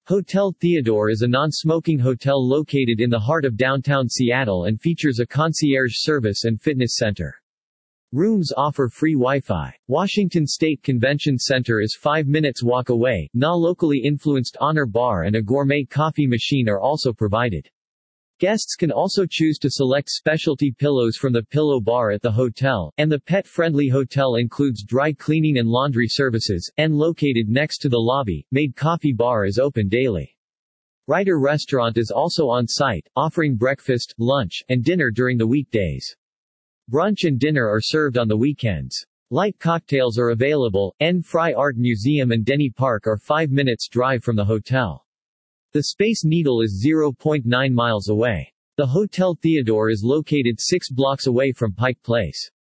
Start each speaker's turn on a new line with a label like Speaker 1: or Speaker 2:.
Speaker 1: Hotel Theodore is a non-smoking hotel located in the heart of downtown Seattle and features a concierge service and fitness center. Rooms offer free Wi-Fi. Washington State Convention Center is 5 minutes walk away. Locally influenced Honor Bar and a gourmet coffee machine are also provided. Guests can also choose to select specialty pillows from the pillow bar at the hotel, and the pet-friendly hotel includes dry cleaning and laundry services, and located next to the lobby, Made Coffee Bar is open daily. Ryder Restaurant is also on site, offering breakfast, lunch, and dinner during the weekdays. Brunch and dinner are served on the weekends. Light cocktails are available. Fry Art Museum and Denny Park are 5 minutes drive from the hotel. The Space Needle is 0.9 miles away. The Hotel Theodore is located 6 blocks away from Pike Place.